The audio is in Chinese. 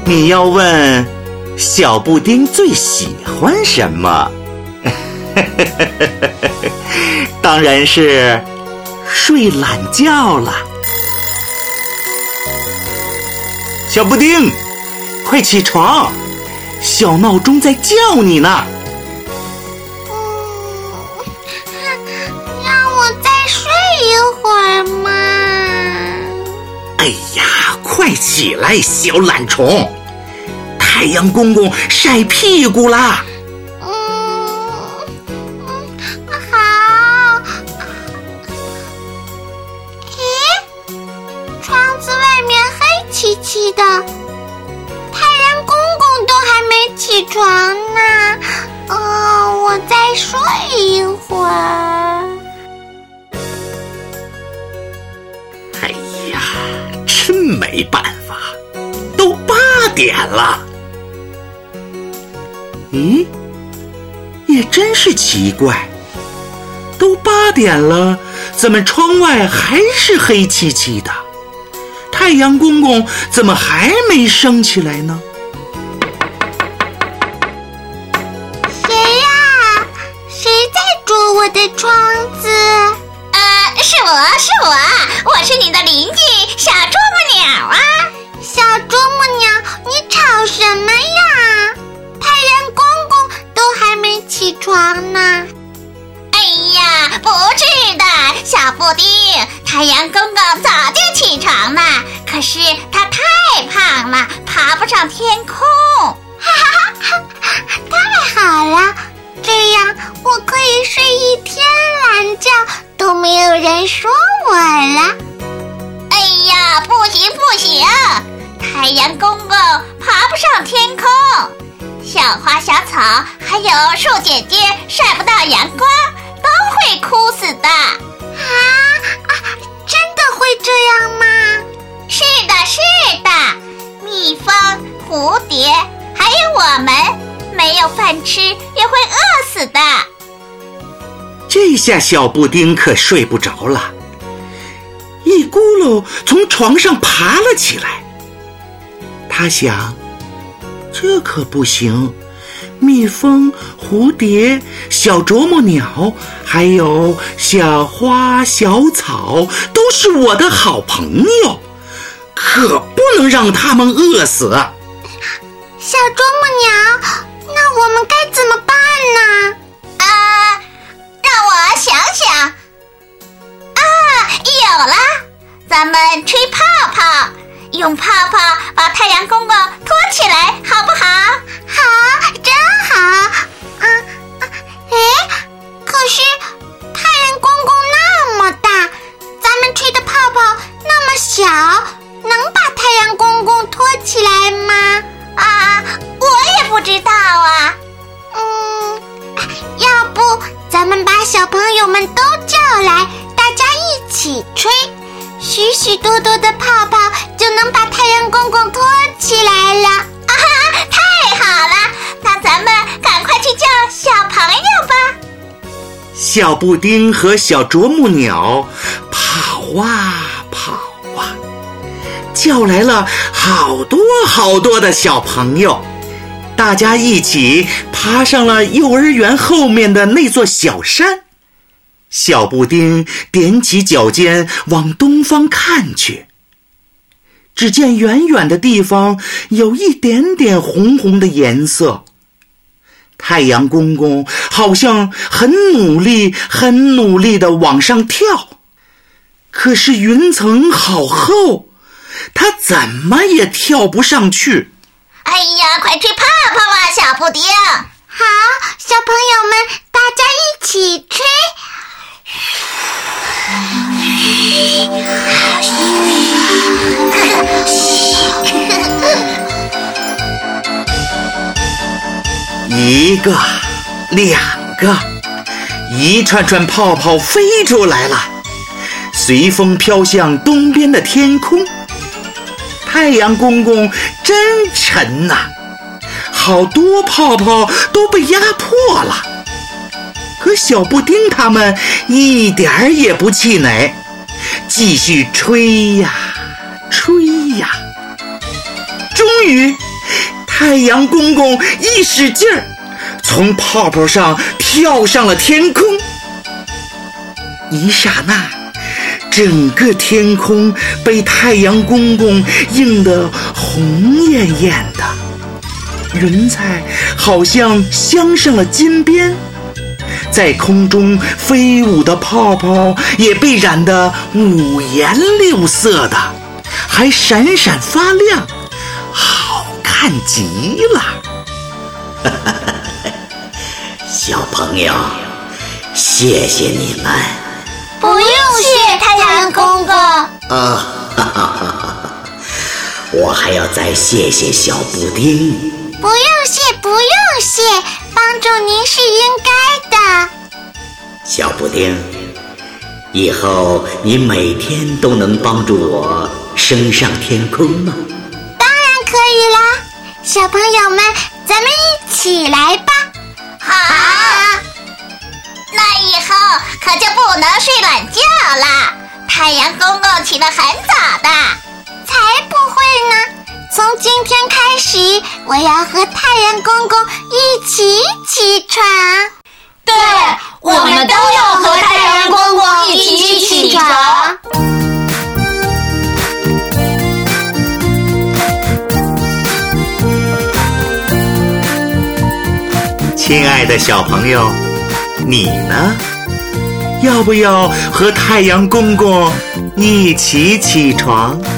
你要问小布丁最喜欢什么？当然是睡懒觉了。小布丁，快起床，小闹钟在叫你呢。 让我再睡一会儿嘛。 哎呀，快起来，小懒虫！太阳公公晒屁股啦。 好。咦，窗子外面黑漆漆的，太阳公公都还没起床呢。我再睡一会儿。 哎呀，真没办法，都8点了。咦，也真是奇怪，都8点了，怎么窗外还是黑漆漆的？太阳公公怎么还没升起来呢？ 谁呀？谁在啄我的窗子？ 是我，我是你的邻居小啄木鸟啊。 小啄木鸟，你吵什么呀？太阳公公都还没起床呢。 哎呀，不是的，小布丁，太阳公公早就起床了，可是他太胖了，爬不上天空。 太好了，这样我可以睡一天懒觉，都没有人说我了。 哎呀，不行，太阳公公爬不上天空，小花小草还有树姐姐晒不到阳光，都会枯死的。 真的会这样吗？ 是的，蜜蜂、蝴蝶还有我们，没有饭吃也会饿死的。 这下小布丁可睡不着了，一咕噜从床上爬了起来。他想，这可不行，蜜蜂、蝴蝶、小啄木鸟还有小花小草都是我的好朋友，可不能让他们饿死。 小啄木鸟，那我们该怎么办呢？ 让我想想。有了，咱们吹泡泡，用泡泡把太阳公公拖起来，好不好？ 好，真好。可是太阳公公那么大，咱们吹的泡泡那么小，能把太阳公公拖起来吗？ 我也不知道啊。 要不咱们把小朋友们都叫来，大家一起吹，许许多多的泡泡就能把太阳公公拖起来了。 太好了，那咱们赶快去叫小朋友吧。 小布丁和小啄木鸟跑啊跑啊，叫来了好多的小朋友，大家一起爬上了幼儿园后面的那座小山。小布丁踮起脚尖往东方看去，只见远远的地方有一点点红红的颜色。太阳公公好像很努力地往上跳，可是云层好厚，他怎么也跳不上去。 哎呀，快吹泡泡啊，小布丁！ 好，小朋友们，大家一起吹。 一个，两个，一串串泡泡飞出来了，随风飘向东边的天空。太阳公公真沉呐，好多泡泡都被压破了。可小布丁他们一点儿也不气馁，继续吹呀吹呀。终于太阳公公一使劲儿，从泡泡上跳上了天空。一刹那，整个天空被太阳公公映得红艳艳的，云彩好像镶上了金边，在空中飞舞的泡泡也被染得五颜六色的，还闪闪发亮，好看极了。 小朋友，谢谢你们。 不用谢太阳公公。 我还要再谢谢小布丁。 不用谢，不用谢，帮助您是应该的。 小布丁，以后你每天都能帮助我升上天空吗？ 当然可以啦，小朋友们，咱们一起来吧。 好，那以后可就不能睡懒觉了。太阳公公起得很早的。 才不会呢！从今天开始，我要和太阳公公一起起床。 对，我们都要和太阳公公一起起床。 亲爱的小朋友，你呢？要不要和太阳公公一起起床？